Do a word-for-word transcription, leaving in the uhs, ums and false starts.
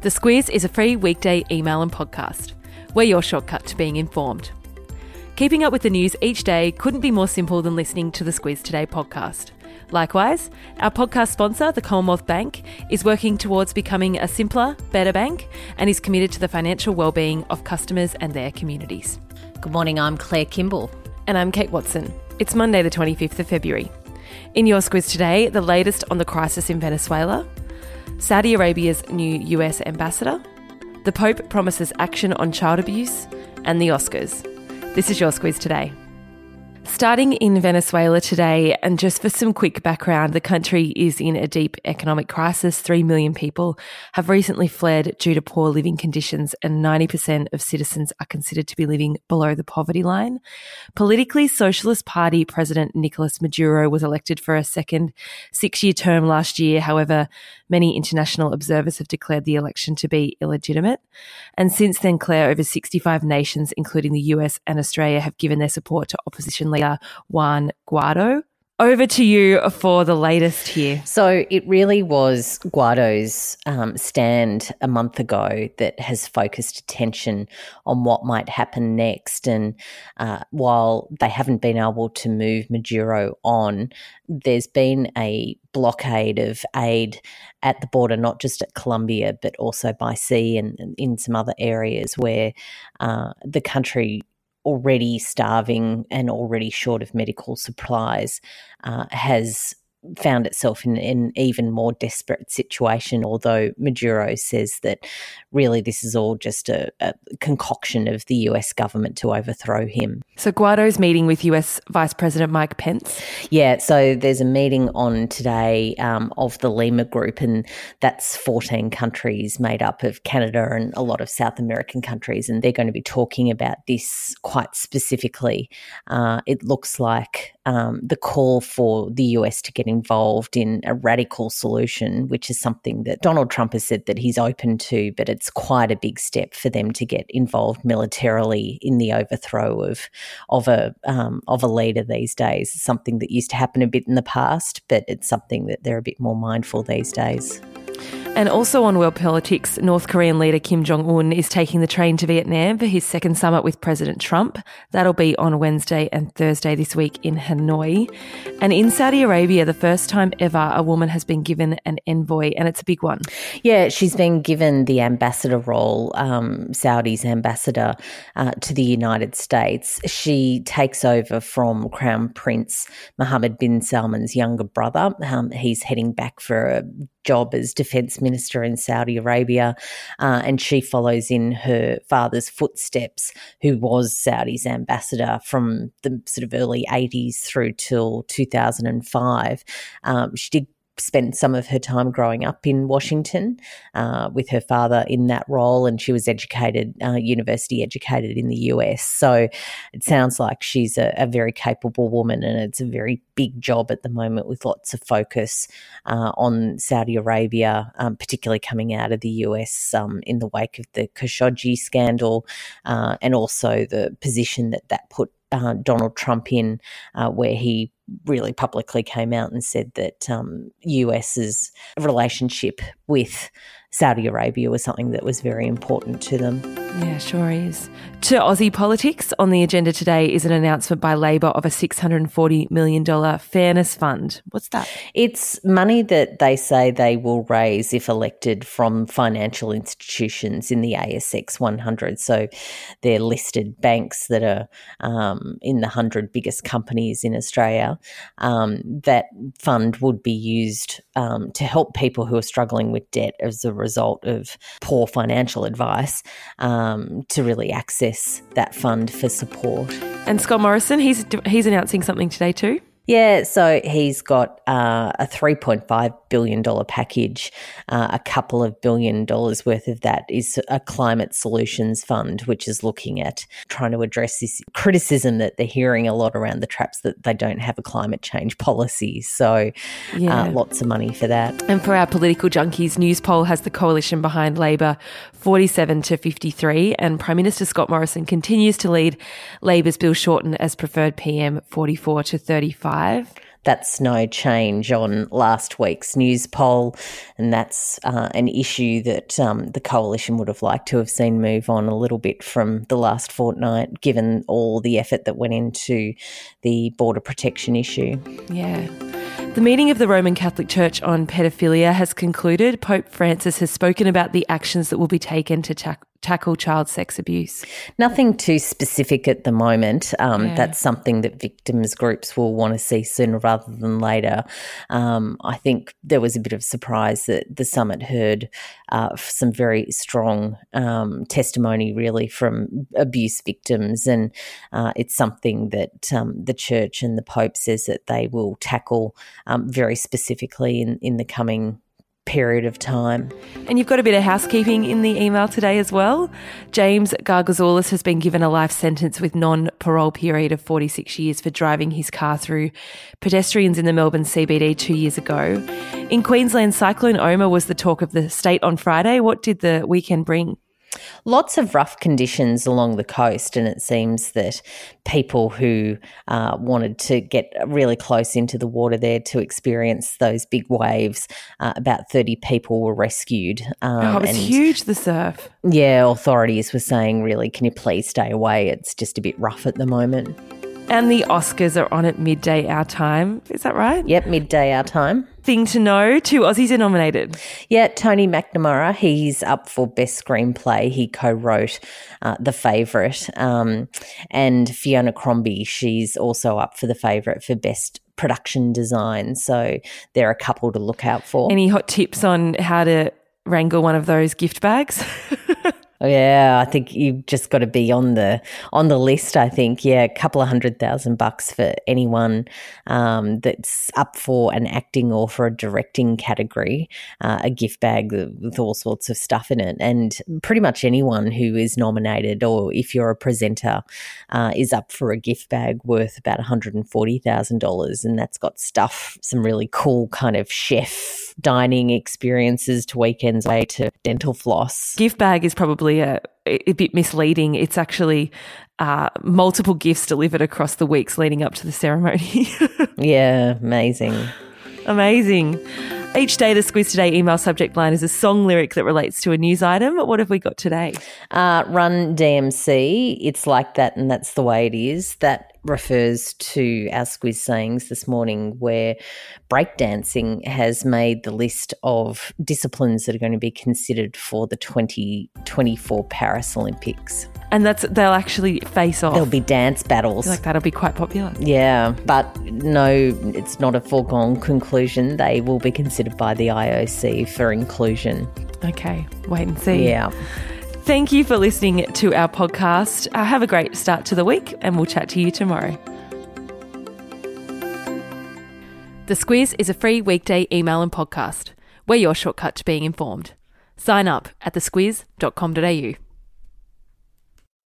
The Squiz is a free weekday email and podcast. We're your shortcut to being informed. Keeping up with the news each day couldn't be more simple than listening to the Squiz Today podcast. Likewise, our podcast sponsor, the Commonwealth Bank, is working towards becoming a simpler, better bank and is committed to the financial wellbeing of customers and their communities. Good morning, I'm Claire Kimball. And I'm Kate Watson. It's Monday the twenty-fifth of February. In your Squiz today, the latest on the crisis in Venezuela, Saudi Arabia's new U S ambassador, the Pope promises action on child abuse, and the Oscars. This is your Squiz today. Starting in Venezuela today, and just for some quick background, the country is in a deep economic crisis. Three million people have recently fled due to poor living conditions, and ninety percent of citizens are considered to be living below the poverty line. Politically, Socialist Party President Nicolas Maduro was elected for a second six-year term last year. However, many international observers have declared the election to be illegitimate. And since then, Claire, over sixty-five nations, including the U S and Australia, have given their support to opposition leader Juan Guaido. Over to you for the latest here. So it really was Guaido's um, stand a month ago that has focused attention on what might happen next. And uh, while they haven't been able to move Maduro on, there's been a blockade of aid at the border, not just at Colombia, but also by sea and, and in some other areas where uh, the country, already starving and already short of medical supplies, uh, has found itself in an even more desperate situation, although Maduro says that really this is all just a, a concoction of the U S government to overthrow him. So Guaido's meeting with U S Vice President Mike Pence? Yeah, so there's a meeting on today um, of the Lima Group, and that's fourteen countries made up of Canada and a lot of South American countries, and they're going to be talking about this quite specifically. Uh, it looks like um, the call for the U S to get involved in a radical solution, which is something that Donald Trump has said that he's open to, but it's quite a big step for them to get involved militarily in the overthrow of of a um, of a leader these days. It's something that used to happen a bit in the past, but it's something that they're a bit more mindful these days. And also on world politics, North Korean leader Kim Jong-un is taking the train to Vietnam for his second summit with President Trump. That'll be on Wednesday and Thursday this week in Hanoi. And in Saudi Arabia, the first time ever a woman has been given an envoy, and it's a big one. Yeah, she's been given the ambassador role, um, Saudi's ambassador uh, to the United States. She takes over from Crown Prince Mohammed bin Salman's younger brother. Um, he's heading back for a job as defence minister in Saudi Arabia, uh, and she follows in her father's footsteps, who was Saudi's ambassador from the sort of early eighties through till two thousand five. Um, she did spent some of her time growing up in Washington uh, with her father in that role, and she was educated, uh, university educated in the U S. So it sounds like she's a, a very capable woman, and it's a very big job at the moment with lots of focus uh, on Saudi Arabia, um, particularly coming out of the U S um, in the wake of the Khashoggi scandal, uh, and also the position that that put uh, Donald Trump in, uh, where he really publicly came out and said that um, US's relationship with Saudi Arabia was something that was very important to them. Yeah, sure is. To Aussie politics, on the agenda today is an announcement by Labor of a six hundred forty million dollars fairness fund. What's that? It's money that they say they will raise if elected from financial institutions in the A S X one hundred. So they're listed banks that are um, in the one hundred biggest companies in Australia. Um, that fund would be used um, to help people who are struggling with debt as a result of poor financial advice, um, to really access that fund for support. And Scott Morrison, he's he's announcing something today too. Yeah, so he's got uh, a three point five billion dollars package. Uh, a couple of billion dollars worth of that is a climate solutions fund, which is looking at trying to address this criticism that they're hearing a lot around the traps that they don't have a climate change policy. So yeah. uh, lots of money for that. And for our political junkies, Newspoll has the coalition behind Labor forty-seven to fifty-three, and Prime Minister Scott Morrison continues to lead Labor's Bill Shorten as preferred P M forty-four to thirty-five. That's no change on last week's news poll, and that's uh, an issue that um, the Coalition would have liked to have seen move on a little bit from the last fortnight, given all the effort that went into the border protection issue. Yeah. The meeting of the Roman Catholic Church on pedophilia has concluded. Pope Francis has spoken about the actions that will be taken to ta- tackle child sex abuse. Nothing too specific at the moment. Um, Yeah. That's something that victims groups will want to see sooner rather than later. Um, I think there was a bit of surprise that the summit heard uh, some very strong um, testimony really from abuse victims, and uh, it's something that um, the Church and the Pope says that they will tackle um, very specifically in, in the coming period of time. And you've got a bit of housekeeping in the email today as well. James Gargazoulis has been given a life sentence with non-parole period of forty-six years for driving his car through pedestrians in the Melbourne C B D two years ago. In Queensland, Cyclone Oma was the talk of the state on Friday. What did the weekend bring? Lots of rough conditions along the coast, and it seems that people who uh, wanted to get really close into the water there to experience those big waves, uh, about thirty people were rescued. Um, oh, it was and huge, the surf. Yeah, authorities were saying, really, can you please stay away? It's just a bit rough at the moment. And the Oscars are on at midday our time. Is that right? Yep, midday our time. Thing to know, two Aussies are nominated. Yeah, Tony McNamara, he's up for Best Screenplay. He co-wrote uh, The Favourite. Um, and Fiona Crombie, she's also up for The Favourite for Best Production Design. So they're a couple to look out for. Any hot tips on how to wrangle one of those gift bags? Yeah, I think you've just got to be on the on the list, I think. Yeah, a couple of hundred thousand bucks for anyone um, that's up for an acting or for a directing category, uh, a gift bag with all sorts of stuff in it. And pretty much anyone who is nominated, or if you're a presenter, uh, is up for a gift bag worth about one hundred forty thousand dollars. And that's got stuff, some really cool kind of chef dining experiences to weekends away to dental floss. Gift bag is probably a, a bit misleading. It's actually uh, multiple gifts delivered across the weeks leading up to the ceremony. Yeah, amazing. Amazing. Each day, the Squiz Today email subject line is a song lyric that relates to a news item. What have we got today? Uh, Run D M C, It's Like That and That's the Way It Is. That refers to our Squiz sayings this morning, where breakdancing has made the list of disciplines that are going to be considered for the twenty twenty-four Paris Olympics. And that's they'll actually face off. There'll be dance battles. I feel like that'll be quite popular. Yeah, but no, it's not a foregone conclusion. They will be considered by the I O C for inclusion. Okay, wait and see. Yeah. Thank you for listening to our podcast. Uh, have a great start to the week, and we'll chat to you tomorrow. The Squiz is a free weekday email and podcast. We're your shortcut to being informed. Sign up at the squiz dot com dot a u.